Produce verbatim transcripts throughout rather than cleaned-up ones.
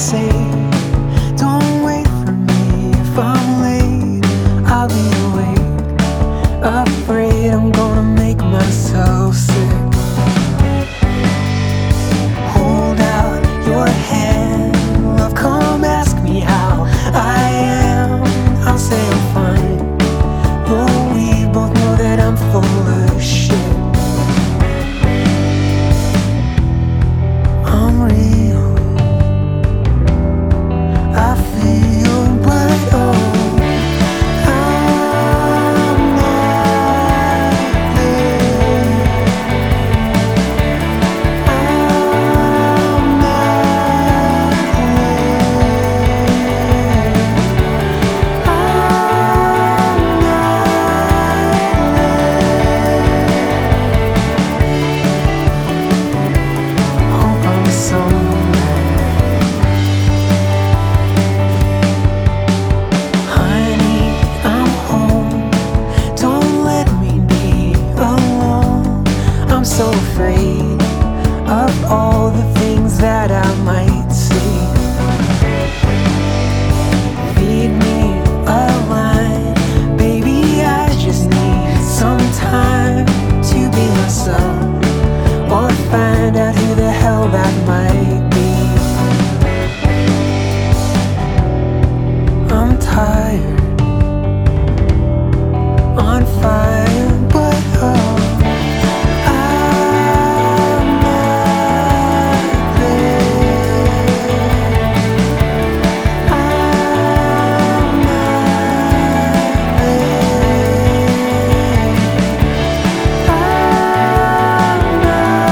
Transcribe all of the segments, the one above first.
say, don't wait for me. If I'm late, I'll be awake, afraid I'm gonna make myself sick. Hold out your hand, love, come ask me how I am. I'll say I'm fine, but we both know that I'm full of shit. I'm real, I feel, but oh, I'm not there. I'm not there. I'm not there. Hope I'm somewhere. Honey, I'm home. Don't let me be alone. I'm so afraid of all the things that I might see. Feed me a line, baby, I just need some time to be myself, or find out who the hell that might be. I'm tired, on fire, but oh, I'm not there. I'm not there. I'm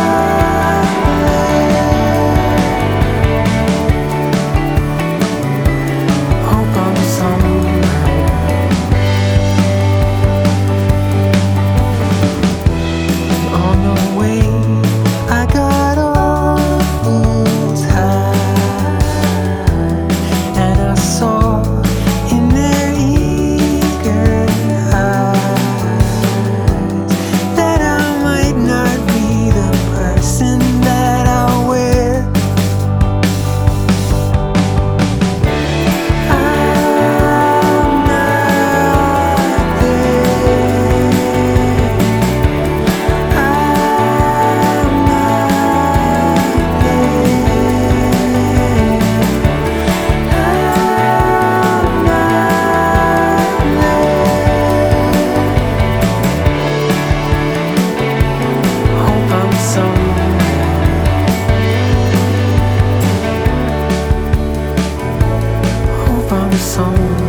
not there. Hope I'm somewhere. On the way, I got off fool's high, and I saw in their eager eyes that I might not be the person that I wear. I'm not there. I'm not there. I'm not there. Hope I'm somewhere. Hope I'm somewhere.